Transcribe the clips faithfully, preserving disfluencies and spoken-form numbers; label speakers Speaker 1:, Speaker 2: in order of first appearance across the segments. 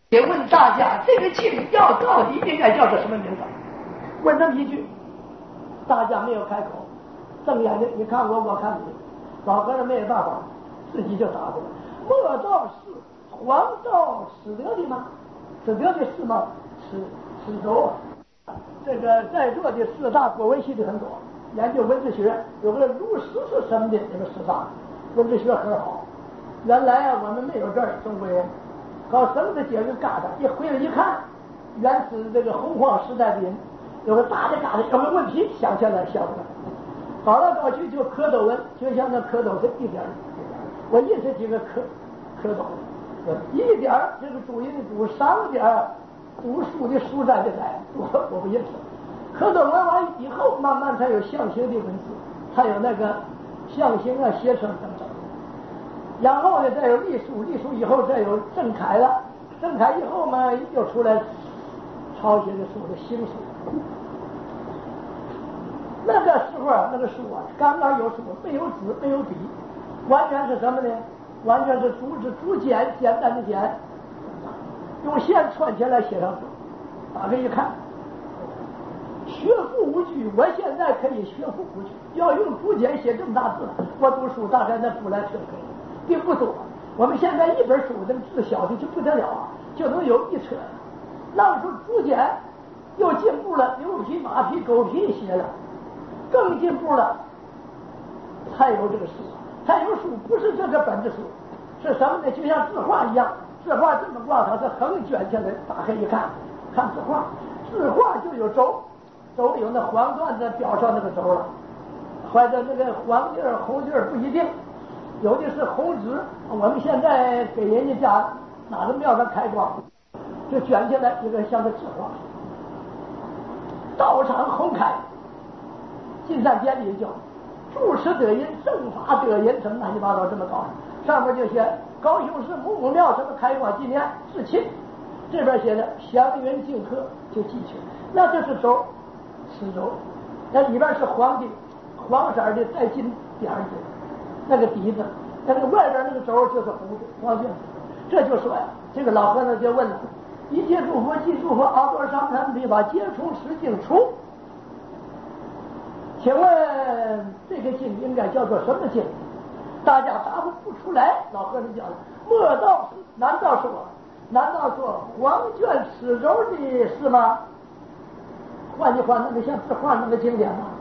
Speaker 1: 也问大家，这个庆要到底应该叫做什么名字？问这么一句，大家没有开口，瞪眼睛，你看我，我看你，老和尚没有办法，自己就答出来：莫道是黄道使得的吗？使得的是吗？是是州啊。这个在座的四大国文系的很多，研究文字学，有个儒释是什么的，那个四大文字学很好。原来啊，我们没有这儿，中国人搞绳子结个疙瘩，一回来一看，原是这个洪荒时代的人，有个大的疙瘩，有个问题，想起来想不来，搞来搞去就蝌蚪文，就像那蝌蚪是一点儿一点儿，我认识几个蝌蝌蚪，一点儿这个主音的主，三点儿读书的书在这来，我我不认识。蝌蚪文完以后，慢慢才有象形的文字，才有那个象形啊、写成等等。然后呢，再有隶书，隶书以后再有郑恺了，郑恺以后嘛，又出来抄写的书的新书。那个时候啊，那个书啊，刚刚有书，没有纸，没有笔，完全是什么呢？完全是竹子竹简，简单的简，用线串起来写上字。打开一看，学富无据。我现在可以学富无据，要用竹简写这么大字，我读书大概那不来特可以。并不多，我们现在一本书这个字小的就不得了啊，就能有一册。那时候竹简又进步了，牛皮、马皮、狗皮写了，更进步了，才有这个书，才有书不是这个本子书，是什么呢？就像字画一样，字画这么挂，它是横卷下来，打开一看，看字画，字画就有轴，轴有那黄缎子标上那个轴了，或者那个黄地儿、红地儿不一定。有的是红纸，我们现在给人家家哪个庙上开光，就卷起来一个像个纸画，道场红开，进山典礼叫住持得人，正法得人，什么乱七八糟这么搞，上面就写高雄市某某庙什么开光纪念至亲，这边写的祥云敬贺就记去，那这是轴，十轴，那里边是黄的，黄色的带金点儿的。那个底子，那个外边那个轴就是红的黄卷，这就说呀，这个老和尚就问了：一切诸佛即诸佛，阿多上坛必法，皆从此经出。请问这个经应该叫做什么经？大家答不不出来。老和尚讲了：莫道是，难道说，难道说黄卷尺轴的是吗？换句话，那个像字画那么经典吗？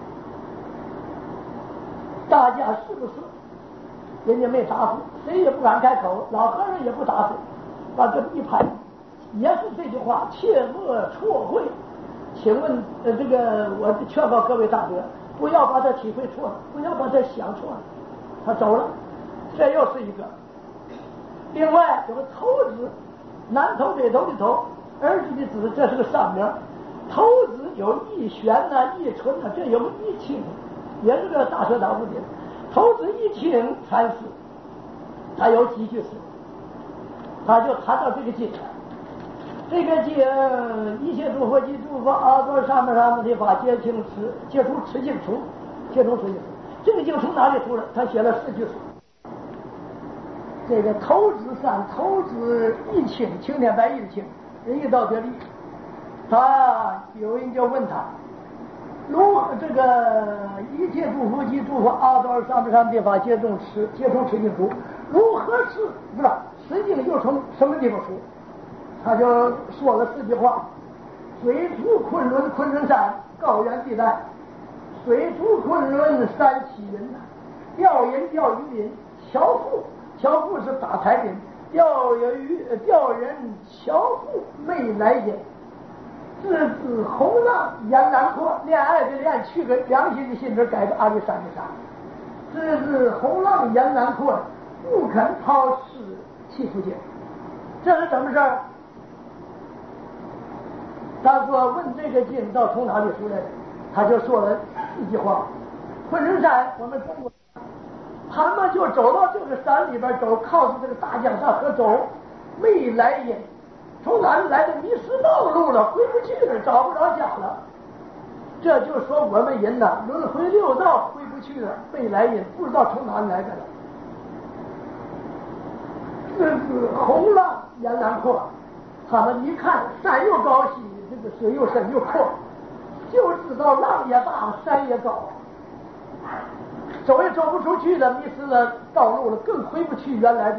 Speaker 1: 大家是不是？人家没答复，谁也不敢开口，老和尚也不答复，把这一拍，也是这句话，切莫错会。请问，呃，这个我劝告各位大德，不要把它体会错了，不要把它想错了。他走了，这又是一个。另外有个头字，南头北头的头，儿子的子，这是个上名。头字有一玄呐、一春呐，这有个一清，也是个大舌大不点。头子一清禅师，他有几句诗，他就谈到这个经，这个经一切诸佛及诸佛阿多上面上面的法，皆清持，皆出持经出，皆出持经出。这个经从哪里出了？他写了四句诗。这个头子山，头子一清，青天白日的清，人一到这里，他有人就问他。如何这个一切诸佛及诸佛阿多上面上地法，皆从持，皆从持经出。如何是不是持经又从什么地方出？他就说了四句话：水出昆仑昆仑山，高原地带；水出昆仑山起云呐，钓人钓鱼人，樵夫樵夫是打柴人，钓鱼钓人樵夫没来人。自自洪浪沿南阔，恋爱的恋，去个良心的心里改个阿里山的山。自自洪浪沿南阔，不肯抛尸弃出去。这是什么事儿？他说问这个经到从哪里出来的，他就说了四句话。昆仑山，我们中国，他们就走到这个山里边走，靠着这个大江大河走，没来人。从哪里来的？迷失道路了，回不去了，找不着家了。这就说我们人呐，轮回六道，回不去了，未来人不知道从哪里来的了。这是洪浪沿南阔， 他们一看山又高兮，这个水又深又阔，就知道浪也大，山也高，走也走不出去了，迷失了道路了，更回不去原来的路。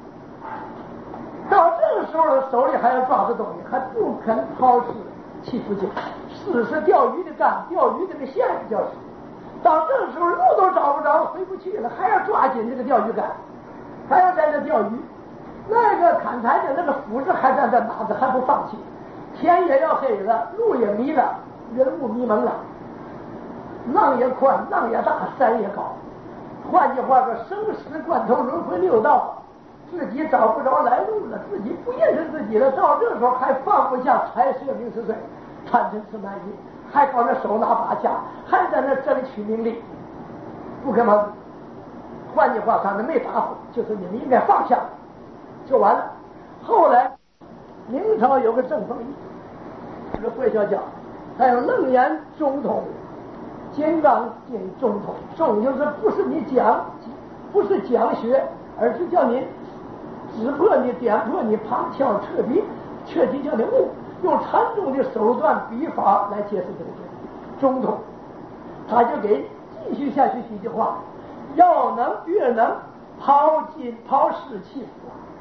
Speaker 1: 到这个时候，手里还要抓着东西，还不肯抛尸弃不进，试试钓鱼的竿，钓鱼这个线叫是。到这个时候，路都找不着，回不去了，还要抓紧这个钓鱼竿，还要在这钓鱼。那个砍柴的那个斧子还在这拿着，还不放弃。天也要黑了，路也迷了，人物迷蒙了。浪也宽，浪也大，山也高。换句话说，生死关头，轮回六道。自己找不着来路了，自己不认识自己了，到这时候还放不下财色名食睡，贪嗔痴慢疑，还搞那手拿把掐，还在那争取名利，不可能。换句话，他们没答复，就是你们应该放下，就完了。后来明朝有个郑凤仪，这个会叫讲，还有楞严中通、金刚经中通，中就是不是你讲，不是讲学，而是叫你指破你、点破你、旁敲侧击，彻底叫你悟，用禅宗的手段笔法来解释这个经。中通，他就给继续下去几句话：要能越能抛金抛尸弃死。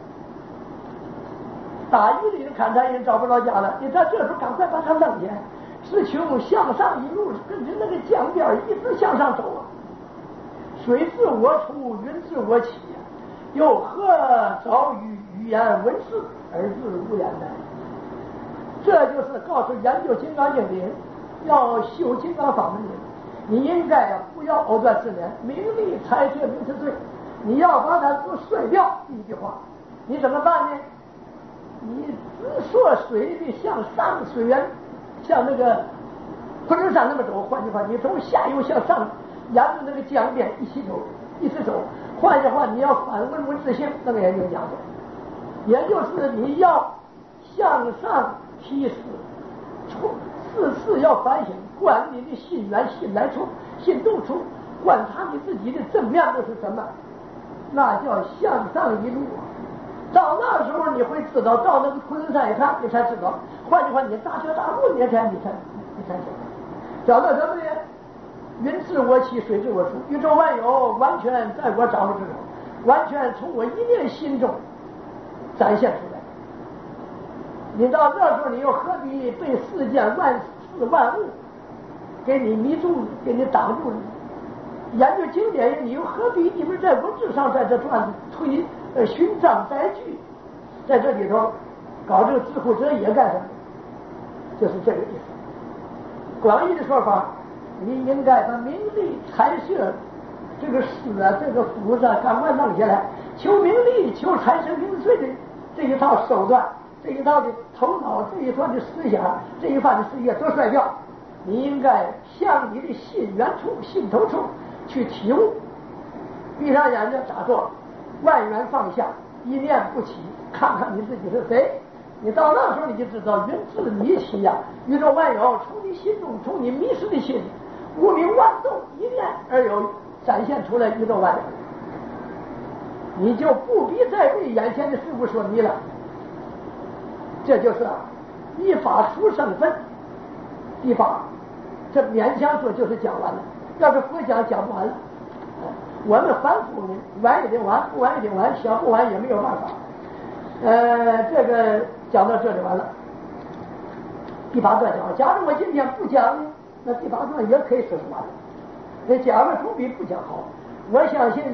Speaker 1: 打鱼里的砍柴人找不着家了，你在这时候赶快把它扔下，只求向上一路，跟着那个江边一直向上走啊。水自我出，云自我起。又何早与语言文字而自无言呢？这就是告诉研究金刚经的人，要修金刚法门的人，你应该啊不要藕断丝连，名利财色名食睡，你要把它都甩掉。一句话，你怎么办呢？你直溯水的向上水源，像那个昆仑山那么走。换句话，你从下游向上，沿着那个江边一起走，一直走。换句话，你要反问问自性，那个研究讲的，也就是你要向上提示，四次要反省，观你的心源、心来处、心动处，观察你自己的正面都是什么，那叫向上一路。到那时候你会知道，到那个昆仑山一看，你才知道。换句话，你大学大路，你才你才你才知道。找到什么呢？云自我起，水自我出，宇宙万有完全在我掌握之中，完全从我一念心中展现出来。你到这时候，你又何必被世间万事万物给你迷住，给你挡住了？研究经典，你又何必你们在文字上在这转推呃寻章摘句，在这里头搞这个知乎者也干什么？就是这个意思。广义的说法，你应该把名利财色这个诗啊，这个福啊，赶快弄下来，求名利、求财神名岁的这一套手段，这一套的头脑，这一套的思想，这一番的事业都甩掉。你应该向你的心源处、心头处去体悟。闭上眼睛打坐，万缘放下，一念不起，看看你自己是谁。你到那时候你就知道云自你起呀，宇宙万有从你心中，从你迷失的心，无名万动一念而有展现出来宇宙万有，你就不必再为眼前的事物所迷了。这就是一法出生分，一法这勉强说就是讲完了。要是佛讲讲不完了，我们凡夫呢，完一定完，不完一定完，想不完也没有办法。呃，这个讲到这里完了。第八段讲，假如我今天不讲呢，那第八段也可以说是完了。那讲了总比不讲好。我相信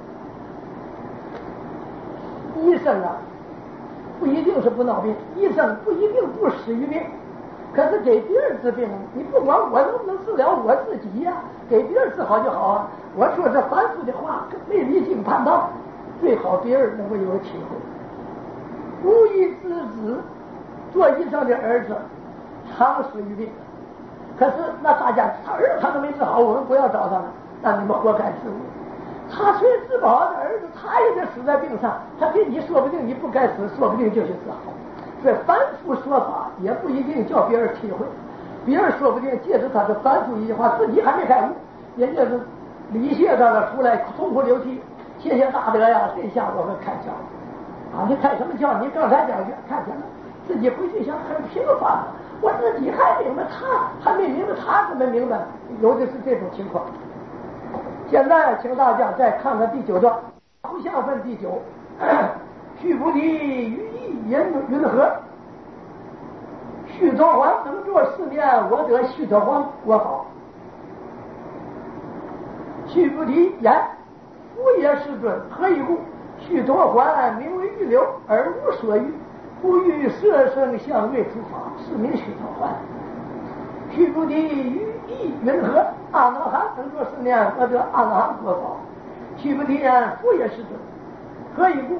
Speaker 1: 医生啊，不一定是不闹病，医生不一定不死于病。可是给别人治病，你不管我能不能治疗我自己呀、啊？给别人治好就好啊！我说这凡夫的话，没离经叛道，最好别人能够有体会。无一之子，做医生的儿子，常死于病。可是那大家他儿子他都没治好，我们不要找他了，那你们活该治我。他虽治不好的儿子，他也得死在病上。他给你说不定你不该死，说不定就是治好。所以凡夫说法也不一定叫别人体会，别人说不定借着他的凡夫一句话，自己还没开悟，人家是理学上的出来痛哭流涕，谢谢大德呀，这下我们开窍啊！你开什么窍？你刚才讲去看见了， 自己回去想很平凡，我自己还明白，他还没明白，他怎么明白？有的是这种情况。现在请大家再看看第九段，不下分第九，须菩提于意云云何？须陀洹能作四年，我得须陀洹国宝。须菩提言：夫也世尊，何以故？须陀洹名为欲流，而无所欲，不欲色声香味触法，是名须陀洹。须菩提于意云何？阿那含能作四年，我得阿那含国宝。须菩提言：夫也世尊，何以故？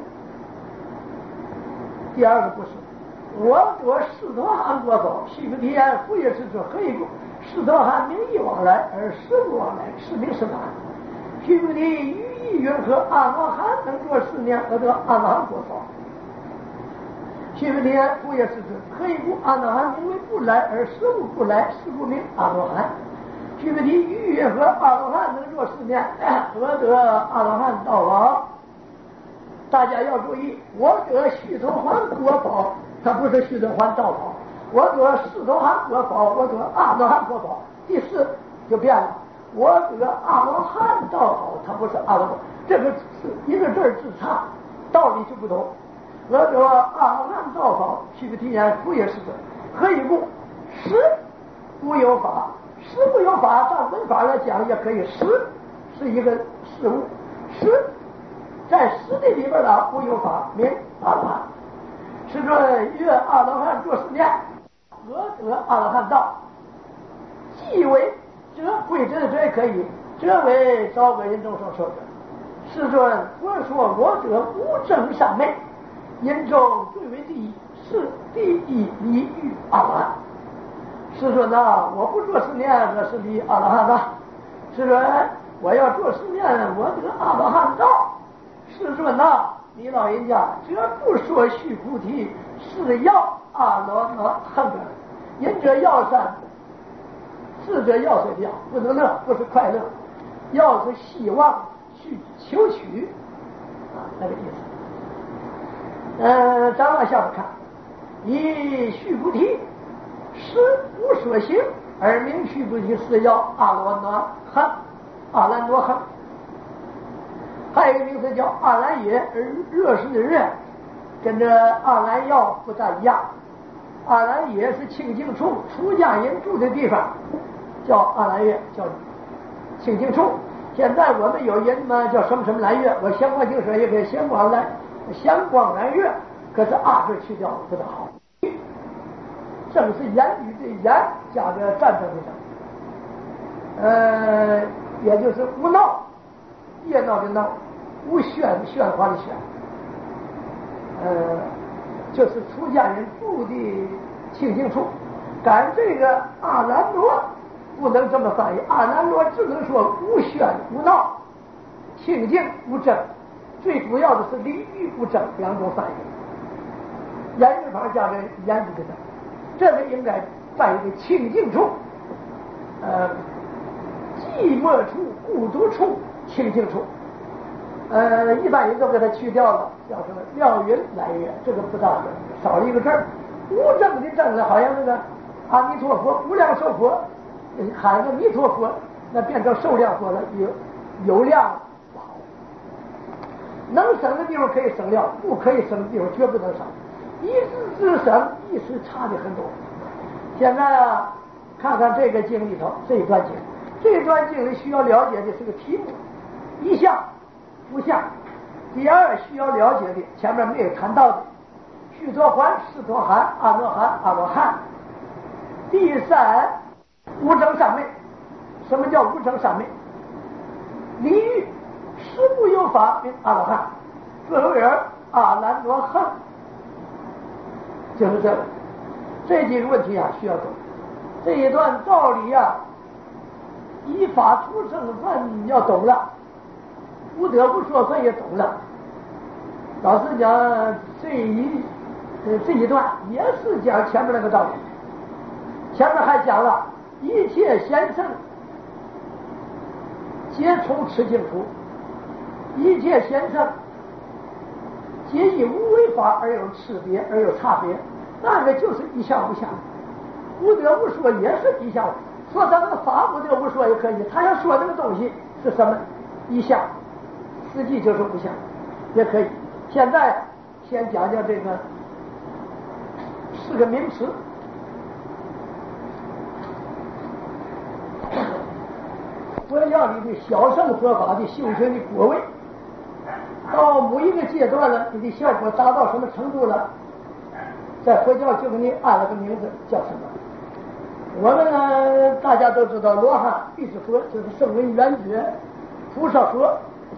Speaker 1: 第二个不是，我得世陀含国宝。须菩提言：夫也世尊，何以故？世陀含名义往来，而实不往来，是名实满。须菩提于意云何？阿那含能作四年，我得阿那含国宝。须菩提言：夫也世尊，何以故？阿那含名为不来，而实无不来，是故名阿罗汉。须菩提于云何？阿罗汉能作四年，我得阿罗汉道宝。大家要注意，我得须陀洹国宝，它不是须陀洹道宝。我得世陀含国宝，我得阿罗汉国宝。第四就变了，我得阿罗汉道宝，它不是阿罗汉，这个是一个字儿之差，道理就不同。我得阿罗汉道宝，须菩提言：夫也世尊，何以故？实无有法，实无有法，按文法来讲也可以，实是一个事物，实在实的里边呢，无有法名阿罗汉。世尊曰：阿罗汉作四年，我得阿罗汉道。即为则归则则也可以，则为招个人众生受者。世尊，我说我得无争三昧，因中最为第一，是第一离欲阿罗汉。世尊呐，我不做四年，我是离阿罗汉呐。世尊，我要做四年，我得阿罗汉道。世尊呐，你老人家这不说须菩提是要阿罗汉的，因这要善，是这要是要，不能乐，不是快乐，要是希望去求取啊，那个意思。呃，咱往下边看，以须菩提实无所行，而名须菩提是要阿罗汉，阿兰罗汉。还有一个名字叫阿兰耶，而热是的热，跟这阿兰药不大一样。阿兰耶是清净处，出家人住的地方，叫阿兰月，叫清净处。现在我们有人嘛叫什么什么蓝月，我香光净水也给香光蓝，香光蓝月，可是阿字去掉不大好。正是言语的言加着战争的战，呃，也就是无闹。热闹的闹，无喧喧哗的喧，呃，就是出家人住的清净处。赶这个阿兰罗不能这么翻译，阿兰罗只能说无喧无闹，清净无争，最主要的是离欲不争两种翻译。言语法加着言语的争，这个应该翻译的清净处，呃，寂寞处、孤独处。清净处，呃，一般人都给它去掉了，叫什么妙云来月，这个不大的，少了一个字儿。无证的证呢，好像那个阿弥陀佛、无量寿佛，喊个弥陀佛，那变成寿量佛了，有有量不好。能省的地方可以省料，不可以省的地方绝不能省。一字之省，意思差的很多。现在啊，看看这个经里头这一段经，这一段经里需要了解的是个题目。一项不项，第二需要了解的前面没有谈到的须陀洹、世陀含、阿罗汉、阿罗汉。第三无争三昧。什么叫无争三昧？离欲实无有法名阿罗汉，最后人阿兰罗汉，就是这个这几个问题啊需要懂。这一段道理啊，依法出生分要懂了，不得不说分也懂了。老实讲，这一呃这一段也是讲前面那个道理。前面还讲了一切贤圣皆从持净土，一切贤圣皆以无为法而有差别，而有差别。 那个就是一相无相，无得无说也是一相，说他那个法无得无说也可以，他要说这个东西是什么一相，实际就是无相也可以。现在先讲讲这个四个名词。佛教里的小乘佛法的修学的果位，到某一个阶段了，你的效果达到什么程度了，在佛教就给你按了个名字，叫什么？我们呢，大家都知道罗汉、辟支佛就是声闻缘觉、菩萨佛，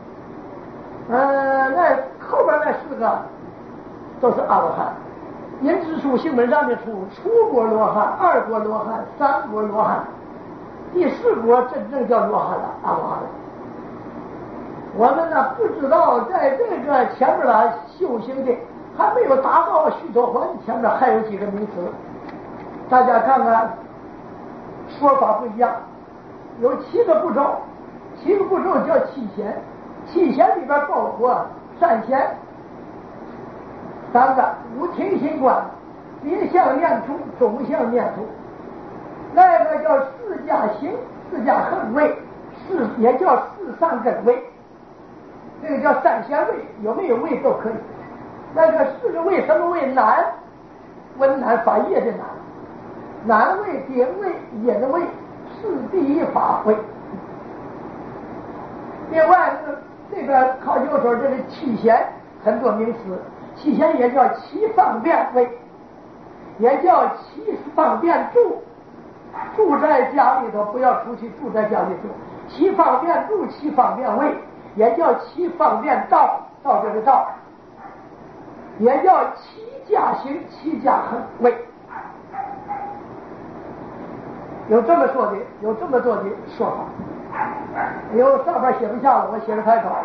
Speaker 1: 呃，那后边那四个都是阿罗汉。因之书行本上的出，初果罗汉、二果罗汉、三果罗汉。第四国真正叫罗汉了，阿罗汉了。我们呢不知道，在这个前面呢修行的还没有达到须陀洹前面还有几个名词，大家看看，说法不一样，有七个步骤，七个步骤叫七贤，七贤里边包括善贤三个，无听心观、临相念处、中相念处。那个叫四加行、四加横位，四也叫四善根位，这个叫三贤位，有没有位都可以。那个四个位什么位？难，温难法业的难，难位、顶位、隐位，是第一法位。另外这个考究所这个七贤很多名词，七贤也叫七方便位，也叫七方便住。住在家里头，不要出去住在家里住。七方便住，七方便位，也叫七方便道，道这个道，也叫七加行、七加横位。有这么说的，有这么多的说法。有上边写不下了，我写的太高。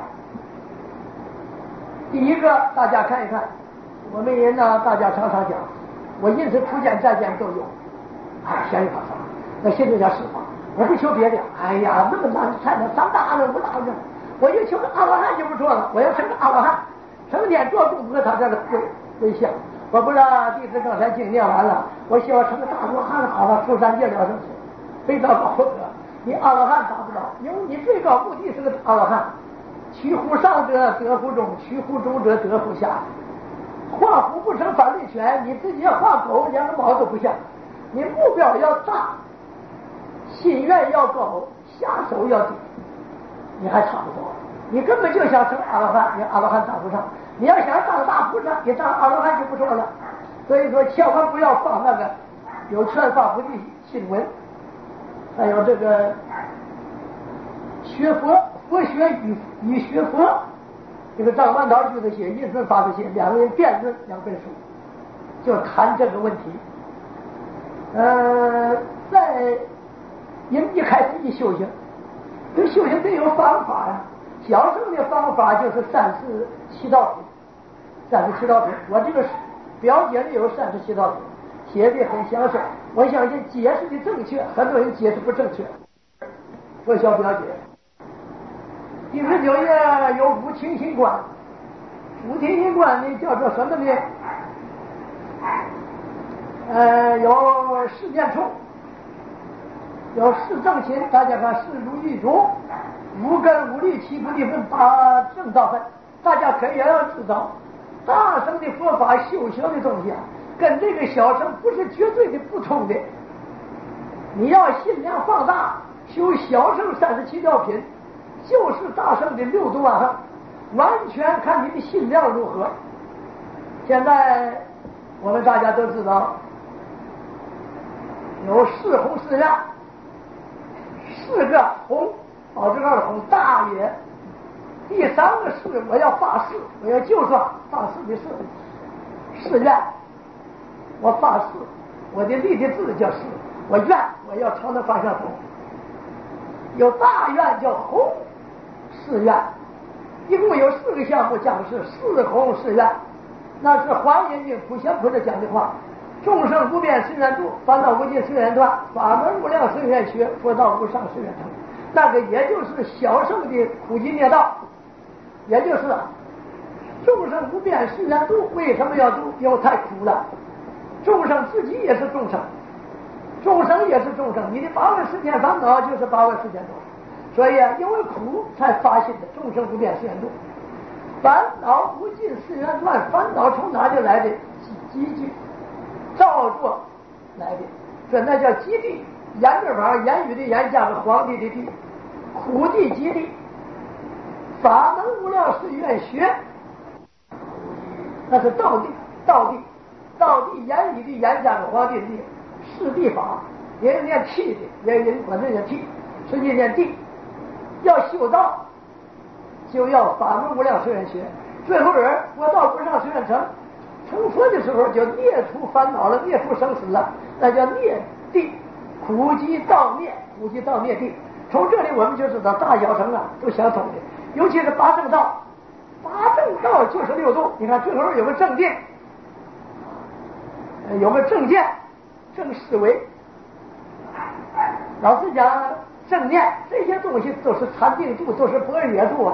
Speaker 1: 第一个，大家看一看，我们人呢，大家常常讲，我因此初见、再见都有。哎，闲语法上，那现在叫实话，我不求别的。哎呀，那么难才能上大了，无大的，我就求个阿罗汉就不错了。我要成个阿罗汉，成天做功课，他这个归归向。我不知道弟子刚才经念完了，我希望成个大罗汉好了，出三界了生死，非到高得。你阿罗汉达不到，因为你最高目的是个阿罗汉。取乎上者得乎中，取乎中者得乎下。画虎不成反类犬，你自己要画狗，连个毛都不像。你目标要大，心愿要高，下手要低，你还差不多。你根本就想成阿罗汉，你阿罗汉当不上。你要想当大菩萨，你当阿罗汉就不错了。所以说，千万不要放那个有劝发菩提新闻，还有这个学佛，佛学与与学佛。这个张万涛就的写，印顺发的写，两个人辩论两本书，就谈这个问题。呃，在一一开始一修行，这修行得有方法呀。小乘的方法就是三十七道品，三十七道品。我这个表解里有三十七道品，写的很详细。我相信解释的正确，很多人解释不正确。做小表解。第十九页有五清心观，五清心观呢叫做什么呢？呃，有四念处，有四正勤，大家看四如意如，五根五力七菩提分八正道分。大家可以要知道，大乘的佛法修行的东西啊，跟这个小乘不是绝对的不同的。你要心量放大，修小乘三十七道品，就是大乘的六度万行，完全看你的心量如何。现在我们大家都知道，有四弘誓愿，四个弘，宝字号的弘，大也。第三个誓，我要发誓，我要就算发誓的誓，誓愿，我发誓，我的立的字叫誓，我愿我要朝那方向走。有大愿叫弘誓愿，一共有四个项目讲是四弘誓愿，那是华严经普贤菩萨讲的话。众生不变誓愿度，烦恼无尽誓愿断，法门无量誓愿学，佛道无上誓愿成。那个也就是小乘的苦集灭道，也就是众生不变誓愿度。为什么要度？因为太苦了， 众生自己也是众生，众生也是众生，你的八万四千烦恼就是八万四千众生，所以啊，因为苦才发心的，众生不变是缘度，烦恼无尽是缘断，烦恼从哪就来的？积聚，照作来的，所以那叫积地。言字旁，言语的言加个皇帝的帝，苦地积地，法门无量是愿学，那是道地，道地，道地言语的言加个皇帝的帝，是地法，也有念气的，也有人管这念气，实际念地。要修道，就要法门无量是愿学。最后人我到不上是愿成，成佛的时候就灭除烦恼了，灭除生死了，那叫灭地。苦集道灭，苦集道灭地。从这里我们就知道大小乘啊都相同的，尤其是八正道，八正道就是六度。你看最后有个正定，有个正见，正思维，老实讲正念这些东西都是禅定度，都是般若度啊。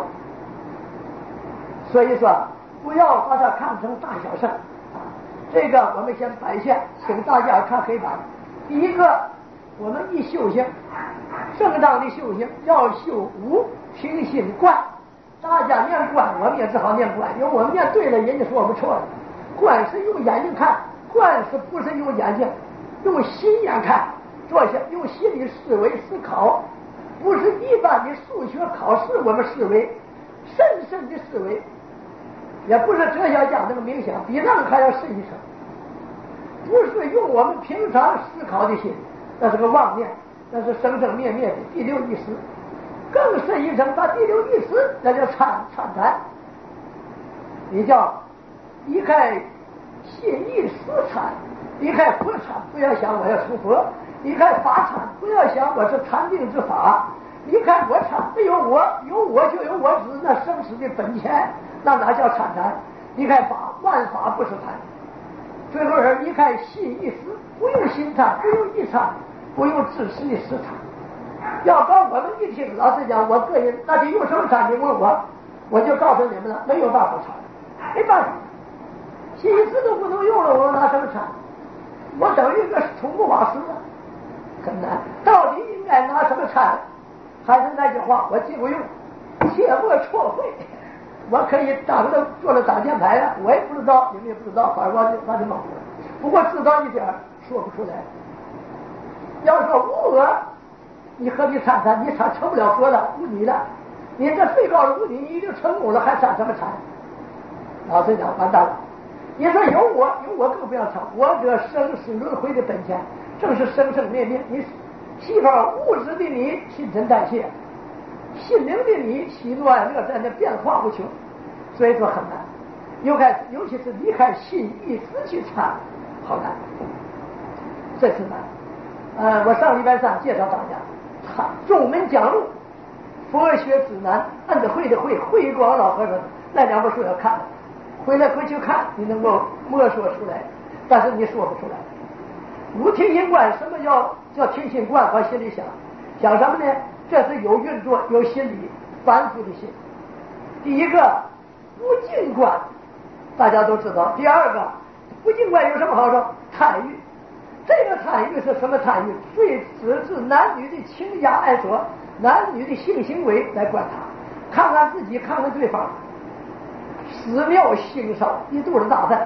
Speaker 1: 所以说不要把它看成大小乘，这个我们先摆下，请大家看黑板。第一个，我们一修行，正当的修行要修无平心观。大家念观，我们也只好念观，因为我们念对了，人家说我们错了。观是用眼睛看，观是不是用眼睛？用心眼看，坐下用心理思维思考，不是一般的数学考试我们思维，深深的思维，也不是哲学家那个冥想，比那个还要深一层。不是用我们平常思考的心，那是个妄念，那是生生灭灭的第六意识。更深一层，把第六意识那叫参参禅，你叫离开心意识禅，离开佛禅，不要想我要成佛；离开法禅，不要想我是禅定之法；离开我禅，没有我，有我就有我执，那生死的本钱，那哪叫参禅？离开法，万法不是禅。最后人离开心意识，不用心禅，不用意禅，不用自私的实禅。要告我们一听，老实讲，我个人那就用什么禅？你问我，我就告诉你们了，没有办法禅，没办法，心意识都不能用了，我拿什么禅？我等于个土木瓦斯啊，很难。到底应该拿什么禅？还是那句话，我记不用，切莫错会。我可以打个做了打箭牌了，我也不知道，你们也不知道，反正我就把你蒙住了。不过知道一点说不出来。要说无我，你何必参禅？你参成不了佛了，无你了。你这最高的无你，你已经成功了，还参什么禅？老实讲，完蛋了。你说有我，有我更不要参。我这生死轮回的本钱，正是生生灭灭。你细胞物质的你新陈代谢。心灵的你喜怒哀乐在那变化不穷，所以说很难。尤开尤其是离开心意识去参，好难，这是难。呃，我上礼拜三介绍大家，众门讲路，佛学指南，按着会的会，慧光老和尚那两本书要看，回来回去看，你能够摸索出来，但是你说不出来。无听心观，什么叫叫听心观？往心里想，想什么呢？这是有运作、有心理反复的心。第一个不净观，大家都知道。第二个不净观有什么好处？贪欲。这个贪欲是什么贪欲？最指自男女的情家爱所，男女的性行为来观察，看看自己，看看对方，屎尿腥臊，一肚子大粪。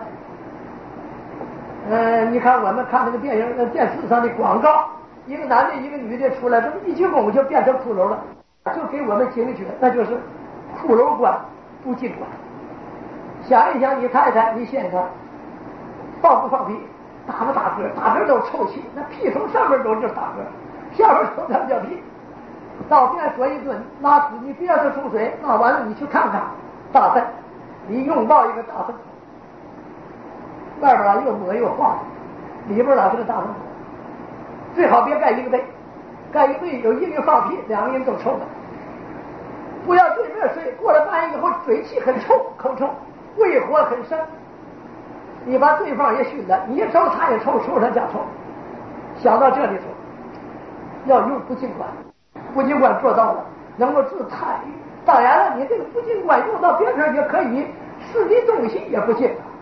Speaker 1: 呃，你看我们看那个电影、那电视上的广告。一个男的，一个女的出来，这么一鞠躬就变成骷髅了，就给我们警觉，那就是骷髅观不净观。想一想，你太太、你先生放不放屁，打不打嗝，打嗝都臭气，那屁从上面走就是打嗝，下边走它叫屁。到便所一顿拉屎，你不要是冲水，拉完了你去看看大粪，你拥抱一个大粪，外边啊又抹又化，里边啊是个大粪。最好别盖一个被，盖一个被有一个人放屁，两个人都臭的。不要对面睡，过了半夜以后嘴气很臭，口臭，胃火很深。你把对方也熏了，你一抽他也臭，臭他家臭。想到这里头，要用不净观，不净观做到了，能够治贪欲。当然了，你这个不净观用到别处也可以，是的东西也不净。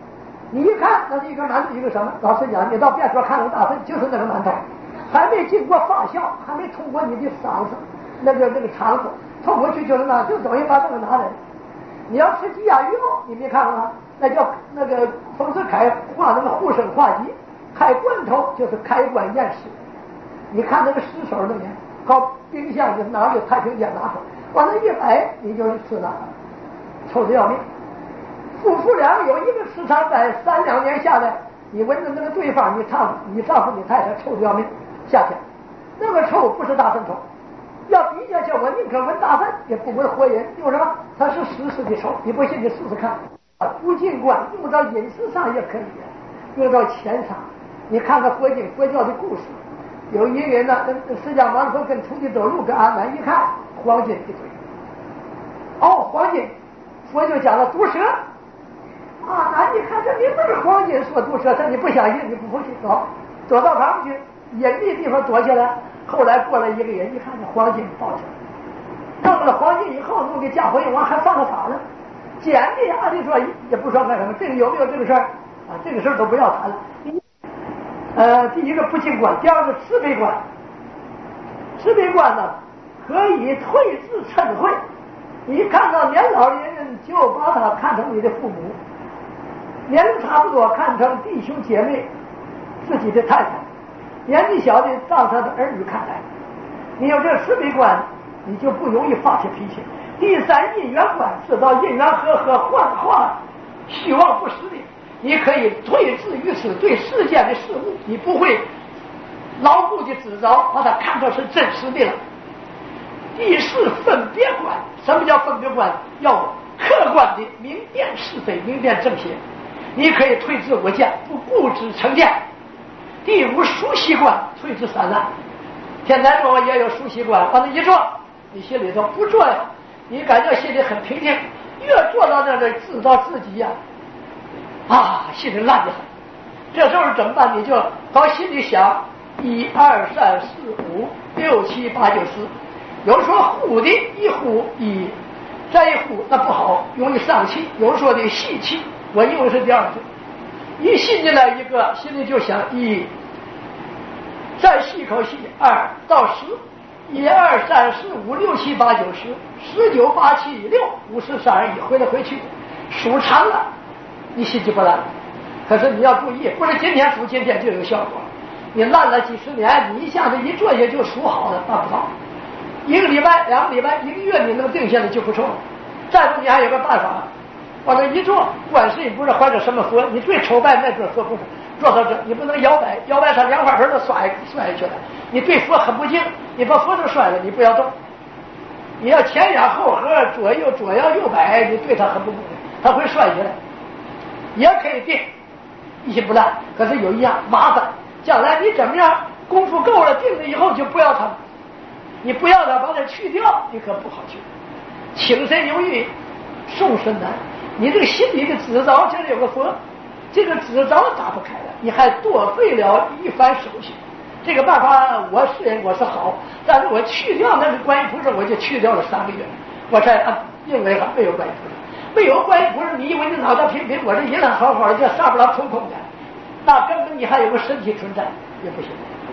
Speaker 1: 你一看，那是一个馒头，一个什么？老实讲，你到别处看个大粪，就是那个馒头，还没经过发酵，还没通过你的嗓子，那个那个肠子通过去就是那，就等于把这个拿来。你要吃鸡鸭鱼肉，你没看过吗？那叫那个冯世凯画那个护生画集，开罐头就是开棺验尸。你看那个尸首那边，靠冰箱就拿着太平间拿出来，往那一摆，你就是吃那个，臭的要命。夫妇俩有一个时常在三两年下来，你闻着那个对方，你丈夫你丈夫你太太臭的要命。夏天那个臭不是大粪臭，要比较叫我宁可闻大粪也不闻活人，用什么？它是湿湿的臭，你不信你试试看。不净观用到饮食上也可以，用到钱上。你看看佛经佛教的故事，有一个人呢，释迦牟尼佛跟徒弟走路，跟阿难一看黄金的嘴，哦，黄金，佛就讲了毒蛇。啊，那你看这里不是黄金说毒蛇，这你不相信，你不服气，走，躲到旁边去，隐蔽地方躲起来。后来过来一个人，一看这黄金抱起来，弄了黄金以后，弄个嫁祸用完还犯了法了。简历按理说也不说干什么，这个有没有这个事儿啊？这个事儿都不要谈了。呃，第一个不净观，第二个慈悲观。慈悲观呢，可以退至嗔恚。你看到年老的人，就把他看成你的父母。年龄差不多看成弟兄姐妹，自己的太太；年纪小的当他的儿女看待。你有这个慈悲观，你就不容易发起脾气。第三因缘观，知道因缘和合幻化虚妄不实的，你可以退至于此，对世间的事物你不会牢固的执着，把它看作是真实的了。第四分别观，什么叫分别观？要客观的明辨是非，明辨正邪。你可以退至我见，不固执成见。第五熟悉观，退至散乱。现在我也有熟悉观，往那一坐，你心里头不坐呀，你感觉心里很平静。越坐到那里，知道自己呀、啊，啊，心里烂得很。这时候怎么办？你就往心里想，一二三四五六七八九十。有人说呼的一呼一，再一呼那不好，容易上气。有人说的吸气，我用的是第二种。一吸进来一个，心里就想一，再吸一口气，二到十，一二三四五六七八九十，十九八七六五十三二一，回来回去数长了，你心就不烂。可是你要注意，不是今天数今天就有效果，你烂了几十年，你一下子一做也就数好了，办不到。一个礼拜、两个礼拜、一个月，你能定下来就不错了。再不，你还有个办法，往那一坐，观世音不是或者什么佛，你最崇拜那尊佛不是？坐到这，你不能摇摆，摇摆他两花盆都摔摔下去了。你对佛很不敬，你把佛都摔了，你不要动。你要前仰后合，左右左摇右摆，你对他很不公平，他会摔下来。也可以定，一心不烂。可是有一样麻烦，将来你怎么样功夫够了，定了以后就不要它。你不要它，把它去掉，你可不好去。请神犹豫，送神难。你这个心里的执着，这里有个佛，这个执着打不开了，你还多费了一番手续。这个办法我虽然我是好，但是我去掉那个观音菩萨，我就去掉了三个月，我才啊认为还没有观音菩萨。没有观音菩萨，你以为你脑袋平平，我这人还好好的，这上不了空空的，那根本你还有个身体存在也不行。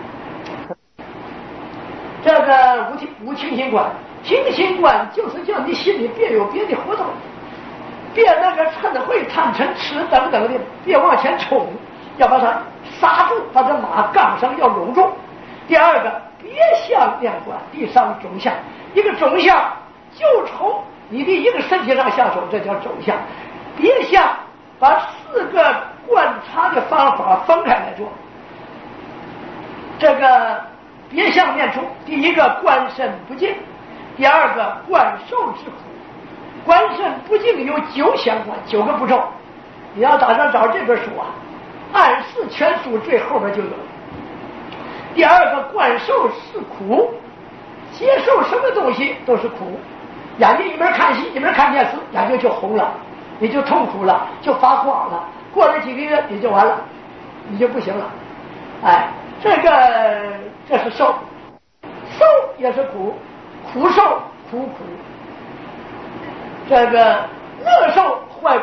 Speaker 1: 这个无情无清心观，清心观就是叫你心里别有别的活动，别那个嗔恚贪嗔痴等等的，别往前冲，要把它刹住，把这马杠上要拢住。第二个别相念观，第三个种相，一个种相就从你的一个身体上下手，这叫种相。别相把四个观察的方法分开来做。这个别相念处，第一个观身不净，第二个观受之苦。观身不净有九相观，九个步骤。你要打算找这本书啊，暗示全书最后边就有。第二个观受是苦，接受什么东西都是苦。眼睛一边看戏一边看电视，眼睛就红了，你就痛苦了，就发光了。过了几个月你就完了，你就不行了。哎，这个这是受，受也是苦，苦受苦苦。这个乐受坏苦，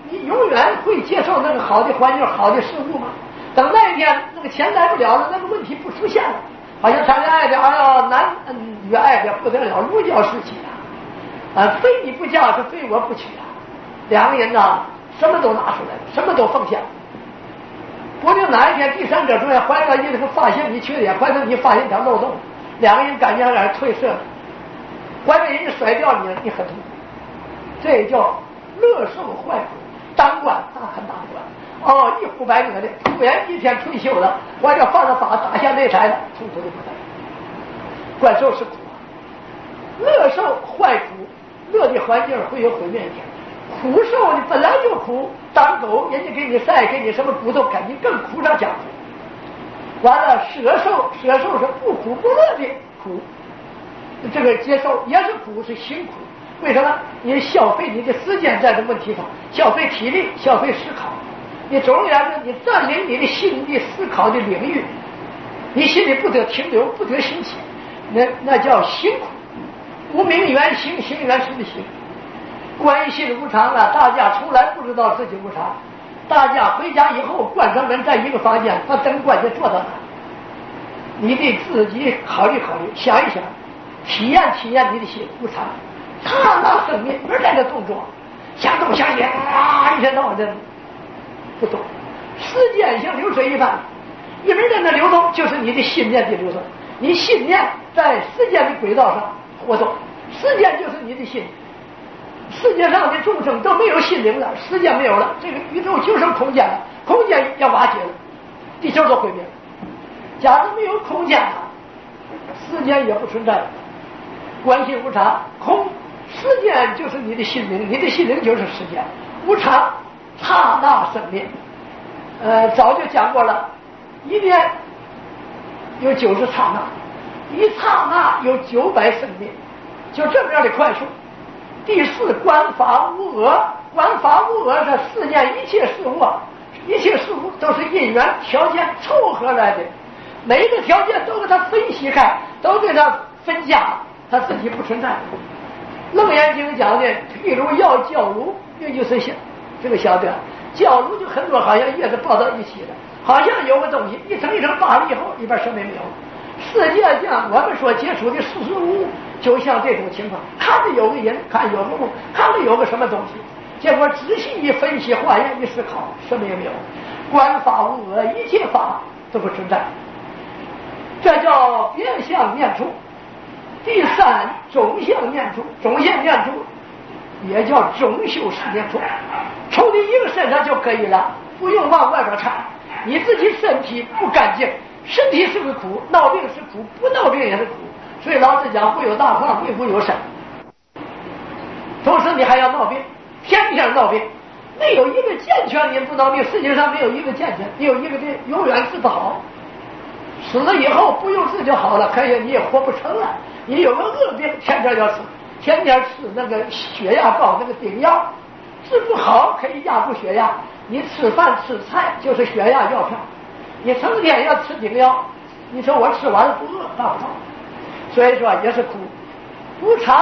Speaker 1: 你永远会接受那个好的环境、好的事物吗？等那一天那个钱来不了了，那个问题不出现了，好像谈恋爱的，哎呀，男女爱的不得了，如胶似漆啊！啊，非你不嫁是非我不娶啊！两个人呐，什么都拿出来了，什么都奉献。不定哪一天第三者出现，怀了你这个发现你缺点，怀了你发现点漏洞，两个人感觉有点褪色了，怀着人家甩掉你，你很痛苦。这叫乐受坏苦，当官那很当官。哦，一呼百恶的，突然一天退休了，或者犯了法打下内财了，痛苦的不得了。怪兽是苦啊，乐受坏苦，乐的环境会有毁灭一天。苦受你本来就苦，当狗人家给你晒，给你什么骨头，肯定更苦上加苦。完了，舍受，舍受是不苦不乐的苦，这个接受也是苦，是辛苦。为什么？你消费你的时间在这问题上，消费体力，消费思考。你总而言之，你占领你的心的思考的领域，你心里不得停留，不得兴起，那那叫辛苦。无名原形，形原实的形。关系无常啊！大家从来不知道自己无常。大家回家以后，关上门在一个房间，把灯关就坐到那，你得自己考虑考虑，想一想，体验体验你的心无常。刹那生命，没在这动作，想东想西啊，一天到晚的不动。时间像流水一般，一直在那流动，就是你的信念的流动。你信念在时间的轨道上活动，时间就是你的心。世界上的众生都没有心灵了，时间没有了，这个宇宙就剩空间了，空间要瓦解了，地球都毁灭了。假如没有空间了，时间也不存在了。关系无常，空时间就是你的心灵，你的心灵就是时间。无常，刹那生灭。呃，早就讲过了，一年有九十刹那，一刹那有九百生灭，就这么样的快速。第四，观法无我，观法无我是世间一切事物，一切事物都是因缘条件凑合来的，每一个条件都给它分析开，都给它分家，它自己不存在。楞严经讲的，譬如要教炉，也就是想这个晓得，教炉就很多好像叶子抱到一起的，好像有个东西一层一层扒了以后，里边什么也没有。世界上我们所接触的事事物，就像这种情况，看着有个人，看有个物，看着有个什么东西，结果仔细一分析、化验、一思考，什么也没有。观法无我，一切法都不存在，这叫变相念处。第三，种相念处，种相念处也叫种修实念处，从你一个身上就可以了，不用往外边看。你自己身体不干净，身体是个苦，闹病是苦，不闹病也是苦。所以老子讲，不有大患，病不有身。同时你还要闹病，天天闹病，没有一个健全人不闹病，世界上没有一个健全，没有一个人永远治不好。死了以后不用治就好了，可以你也活不成了。你有个恶病，天天要吃，天天吃那个血压高那个顶药，治不好可以压住血压。你吃饭吃菜就是血压药片，你成天要吃顶药，你说我吃完了不饿，达不到。所以说也是苦，无常，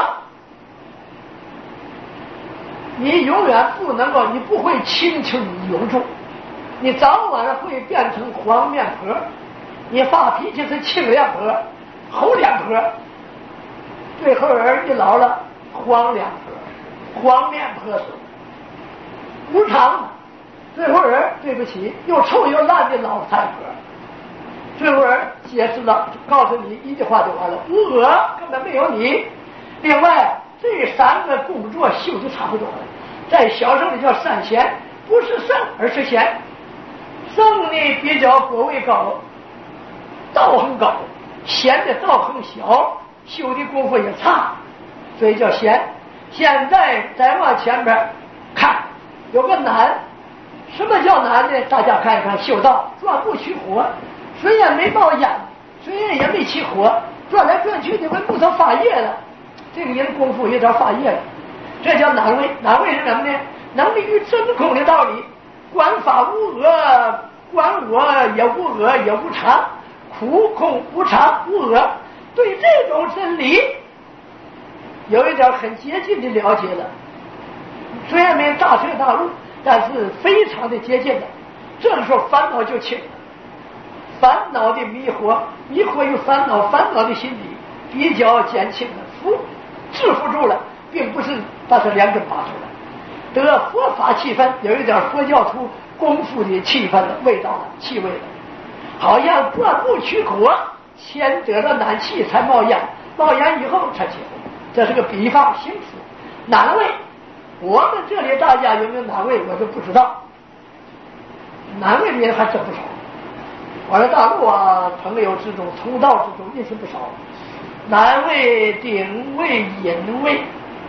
Speaker 1: 你永远不能够，你不会青春永驻，你早晚会变成黄面婆。你发脾气是青脸婆、红脸婆，最后人一老了，黄脸婆、黄面婆是无常。最后人对不起，又臭又烂的老太婆。最后人解释了，告诉你一句话就完了：无我，根本没有你。另外，这三个工作修就差不多了。在小圣里叫三贤，不是圣而是贤。圣呢比较果位高，道很高；贤的道很小，修的功夫也差，所以叫贤。现在再往前边看，有个难。什么叫难呢？大家看一看，修道转不取火，虽然没冒烟，虽然也没起火，转来转去的跟木头发叶了，这个人功夫有点发叶了，这叫难为。难为是什么呢？能力于真空的道理，观法无我，观我也无我也无常，苦空无常无我，对这种真理有一点很接近的了解了。虽然没大彻大悟， 但是非常的接近的。这个时候烦恼就轻了，烦恼的迷惑，迷惑与烦恼，烦恼的心理比较减轻了，服制服住了，并不是把它连根拔出来。得佛法气氛，有一点佛教徒功夫的气氛的味道了，气味了，好像断木取火，先得了暖气才冒烟，冒烟以后才结婚。这是个比方形式。难为，我们这里大家有没有难为，我就不知道。难为的人还真不少。我在大陆啊，朋友之中、同道之中认识不少。难为、顶为、隐为。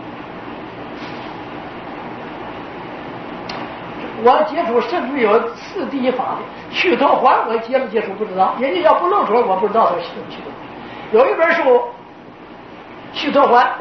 Speaker 1: 我接触甚至有四第一法的去头还，我接没接触不知道，人家要不露出来，我不知道他是不是去头。有一本书去头还，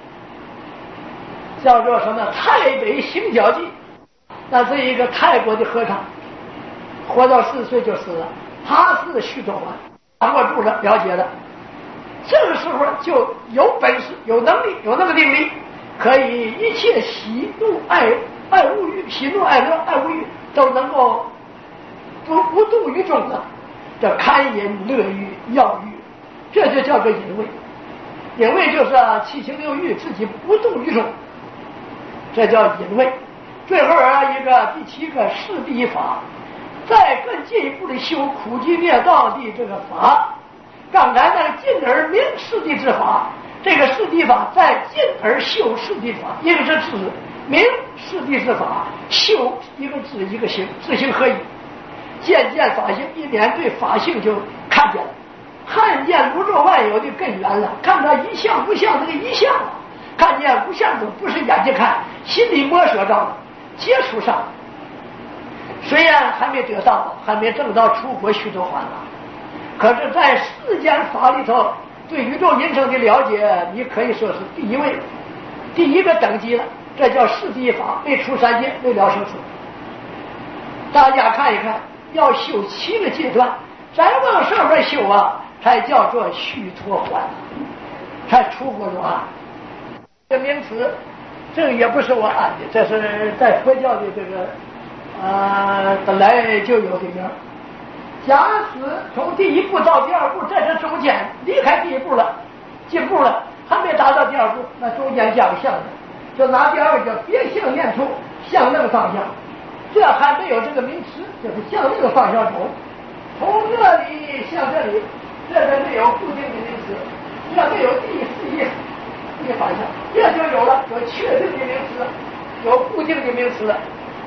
Speaker 1: 叫做什么《太北行脚记》，那是一个泰国的和尚，活到四十岁就死了，他是去头还，掌握住了，了解了。这个时候就有本事、有能力、有那个定力，可以一切喜怒爱爱物欲、喜怒哀乐、爱物欲都能够不无动于衷的，这堪淫乐欲药欲，这就叫做淫味。淫味就是啊，七情六欲自己不动于衷，这叫淫味。最后啊，一个第七个是第一法，再更进一步的修苦集灭道的这个法。刚才那个进而明四谛之法，这个四谛法再进而修四谛法，一个是知明四谛之法，修一个知一个行，知行合一，渐渐法性，一面对法性就看见了，看见宇宙万有的根源了，看到一相不相这个一相了，看见无相都不是眼睛看，心里摸索到了，接触上了。虽然还没得到，还没证到出国须陀洹了，可是在世间法里头，对宇宙人生的了解，你可以说是第一位，第一个等级了。这叫四谛法，未出三界，未了生死。大家看一看，要修七个阶段，再往上面修啊，才叫做须陀洹，才出国罗汉。这名词，这个也不是我安的，这是在佛教的这个呃本来就有的名。假使从第一步到第二步，在这中间离开第一步了，进步了，还没达到第二步，那中间加个相的，就拿第二个叫别相念处，向那个方向，这还没有这个名词，就是向那个方向走，从这里向这里，这个没有固定的名词，这没有第四意这个方向，这就有了有确定的名词，有固定的名词了。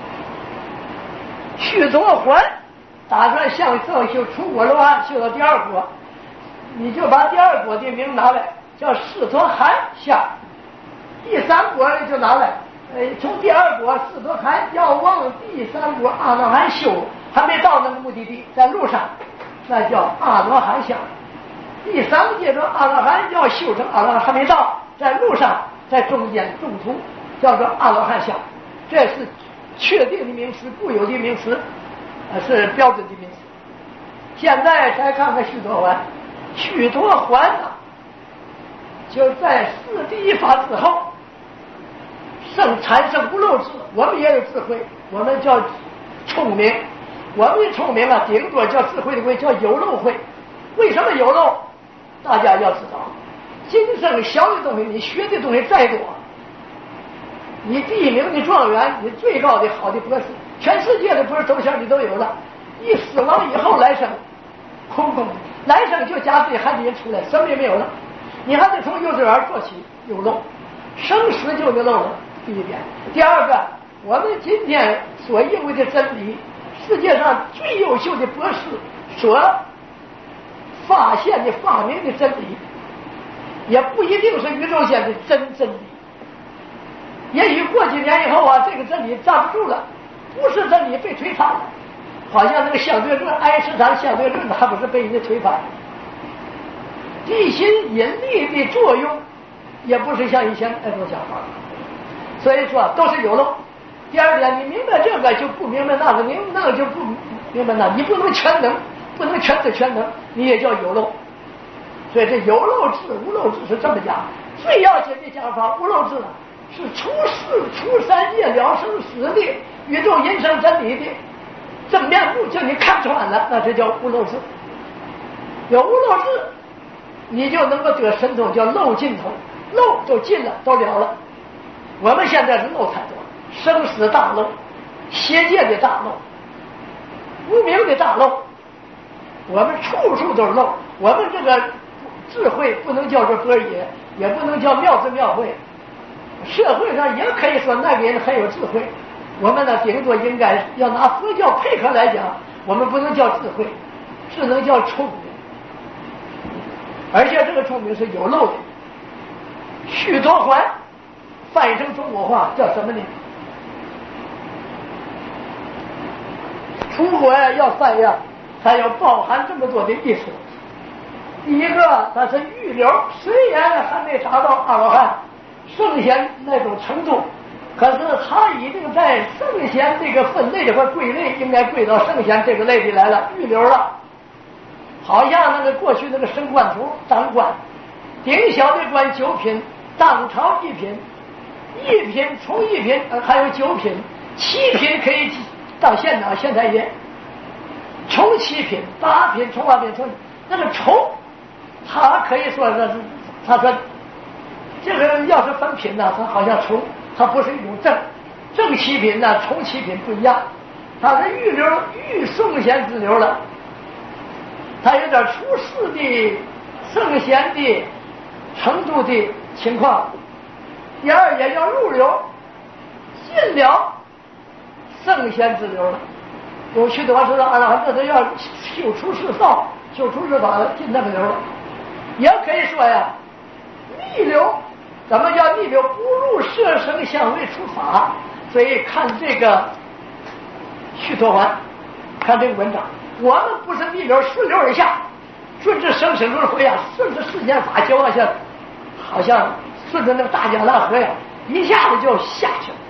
Speaker 1: 须陀洹打算向上修出国罗汉，修到第二国，你就把第二国的名拿来，叫释陀含相。第三国呢就拿来，呃，从第二国释陀含要往第三国阿罗汉修，还没到那个目的地，在路上，那叫阿罗汉相。第三个阶段阿罗汉要修成阿罗汉，还没到，在路上，在中间中途，叫做阿罗汉相。这是确定的名词，固有的名词，呃，是标准的名词。现在再看看须陀洹，须陀洹啊，就在四谛法之后，生产生无漏智。我们也有智慧，我们叫聪明，我们的聪明啊，顶多叫智慧的慧，叫有漏慧。为什么有漏？大家要知道，今生小的东西，你学的东西再多，你第一名的状元，你最高的好的博士，全世界的博士头衔你都有了，一死亡以后来生空空的，来生就假自己还得出来，什么也没有了，你还得从幼稚园做起，有漏，生死就有漏了。第一点，第二个，我们今天所认为的真理，世界上最优秀的博士所发现的发明的真理，也不一定是宇宙间的真真理。也许过几年以后啊，这个真理站不住了，不是真理被推翻了，好像那个相对论，爱因斯坦相对论，它不是被人家推翻。地心引力的作用，也不是像以前那种想法，所以说都是有漏。第二点，你明白这个就不明白那个，明白那个就不明白那个，你不能全能，不能全知全能，你也叫有漏。所以这有漏智、无漏智是这么讲。最要紧的讲法，无漏智是出世出三界了生死的宇宙人生真理的真面目，就你看穿了，那这叫无漏智。有无漏智，你就能够得神通，叫漏尽头，漏就尽了，都了了。我们现在是漏太多，生死大漏，邪界的大漏，无名的大漏，我们处处都是漏。我们这个智慧不能叫做佛野，也不能叫妙智妙慧。社会上也可以说那个人很有智慧，我们呢顶多应该要拿佛教配合来讲，我们不能叫智慧，只能叫聪明。而且这个聪明是有漏的。须陀洹翻译成中国话叫什么呢？中国呀要翻译，它要包含这么多的意思。第一个，它是预流，虽然还没达到阿罗汉圣贤那种程度，可是他已经在圣贤这个分类这块归类，应该归到圣贤这个类里来了，预流了。好像那个过去那个升官图当官，顶小的官九品，当朝一品，一品从一品还有九品，七品可以当县长县太爷，从七品八品从八品从那个从，他可以说是他说这个要是分品呢，他好像从它不是一种正正七品呢，从七品不一样，它是预流预圣贤之流了。他有点出世的圣贤的程度的情况。第二，也叫入流，进了圣贤之流了。有趣的话说阿罗汉，这是要修出世道，修出世法进那个流了。也可以说呀，逆流。怎么叫逆流？不入色声香味触法。所以看这个须陀洹，看这个文章。我们不是逆流，顺流而下，顺着生死轮回呀，顺着世间法就往下，好像顺着那个大江大河呀，一下子就下去了。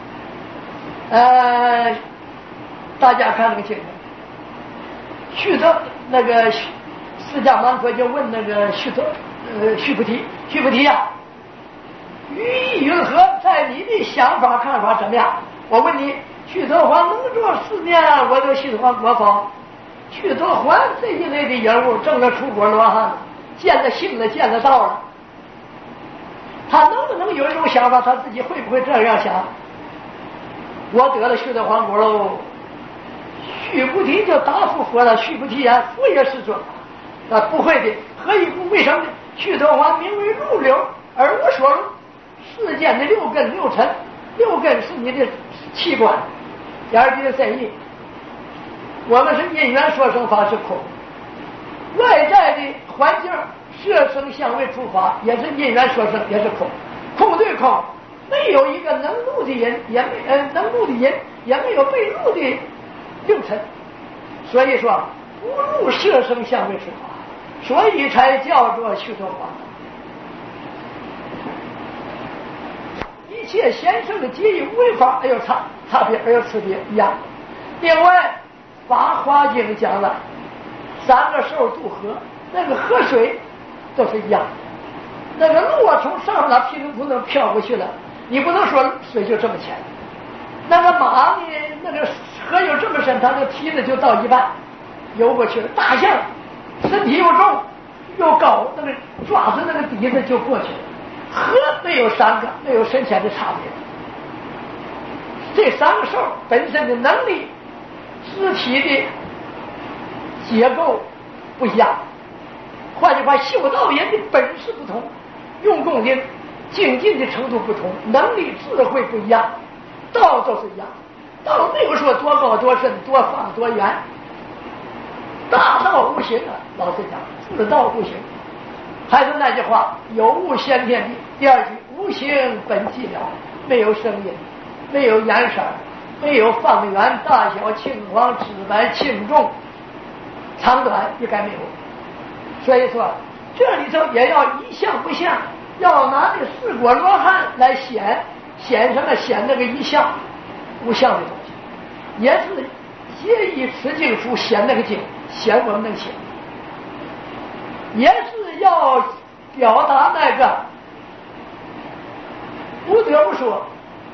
Speaker 1: 呃，大家看这个经文，须陀那个释迦牟尼佛就问那个须陀呃须菩提，须菩提呀、啊，于意云何？在你的想法看法怎么样？我问你，须陀洹能做四念，我就须陀洹国宝。须陀洹这一类的人物，正了出国罗汉，见了性了，见了道了。他能不能有一种想法？他自己会不会这样想？我得了须陀洹国喽。须菩提就答复佛了：须菩提言，佛也是准。啊，不会的。何以故？为什么呢？须陀洹名为入流，而无所入。世间的六根六尘，六根是你的器官，眼鼻三意。我们是因缘说生法是空，外在的环境色声香味触法也是因缘说生，也是空。空对空，没有一个能入的人，也没呃能入的人，也没有被入的六尘。所以说不入色声香味触法，所以才叫做须陀洹。一切贤圣的结义无为法，还有差差别，还有区别一样。另外，《法华经》讲了三个兽渡河，那个河水都是一样。那个路啊，从上面噼里扑棱飘过去了，你不能说水就这么浅。那个马呢，那个河有这么深，它的蹄子就到一半游过去了。大象身体又重又高，那个爪子那个底子就过去了。河没有三个，没有深浅的差别。这三个兽本身的能力、肢体的结构不一样，换句话，修道人的本事不同，用功的精进的程度不同，能力智慧不一样。道都是一样，道没有说多高多深多放多远，大道无形啊，老实讲，自道无形。还是那句话，有物先天地。第二句，无形本寂寥，没有声音，没有颜色，没有方圆大小、青黄紫白轻重长短，一概没有。所以说这里头也要一相不相，要拿这四果罗汉来显显什么？显那个一相无相的东西，也是皆以此经书显那个经，显我们能显，也是要表达那个不得不说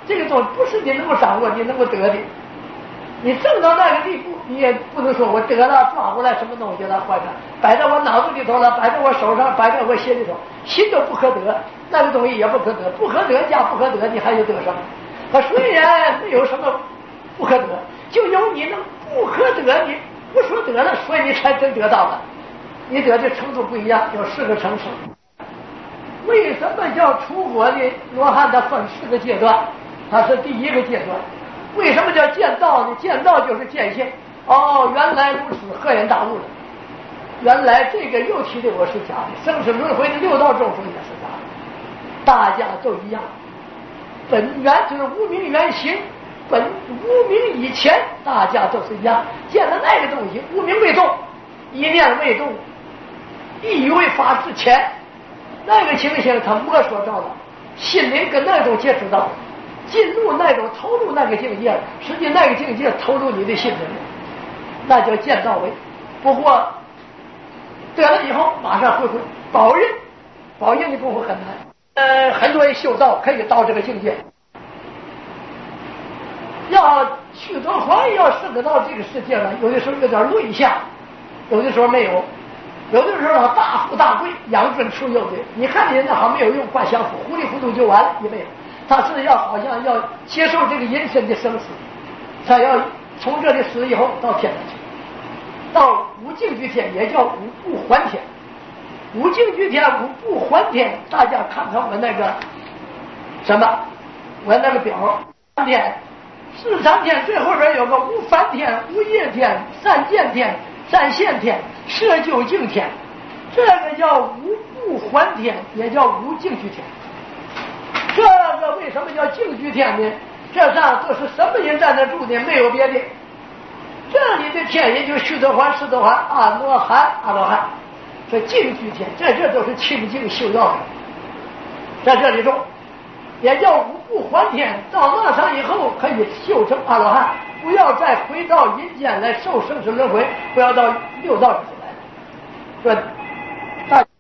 Speaker 1: 这个东西不是你能够掌握，你能够得的。你挣到那个地步，你也不能说我得了抓过来什么东西了，或者摆在我脑子里头了，摆在我手上，摆在我心里头，心都不可得，那个东西也不可得，不可得加不可得，你还有得什么？可虽然没有什么不可得，就有你能不可得，你不说得了，所以你才真得到了。你得的程度不一样，有四个层次。为什么叫出国的罗汉？它分四个阶段，它是第一个阶段。为什么叫见道呢？见道就是见性。哦，原来如此，赫然大悟了。原来这个肉体的我是假的，生死轮回的六道众生也是假的，大家都一样。本源就是无明原形，本无明以前大家都是一样。见了那个东西，无明未动，一念未动，意欲未发之前，那个情形他摸索到了，心灵跟那种接触到了。进入那种投入那个境界，实际那个境界投入你的心灵，那叫见到位。不过得了以后马上恢复保应，保应的功夫很难。呃，很多人修道可以到这个境界，要去得还要升得到这个世界上，有的时候有点沦下，有的时候没有，有的时候他大富大贵，养尊处优的，你看人家好没有用，挂相符，糊里糊涂就完了，也没有。他是要好像要接受这个人生的生死，他要从这里死以后到天上去，到无尽居天，也叫五步还天。无尽居天，五步还天，大家看看我那个什么，我那个表，天四三天最后边有个无梵天、无业天、善见天、善现天、摄究竟天，这个叫无步还天，也叫无尽居天。这个为什么叫净居天呢？这上都是什么人在那住的？没有别的。这里的天人就须得还、释得还、阿罗汉、阿罗汉，这净居天，这这都是清净修道的，在这里中，也叫五步还天。到那上以后可以修成阿罗汉，不要再回到阴间来受生死轮回，不要到六道里来。这大。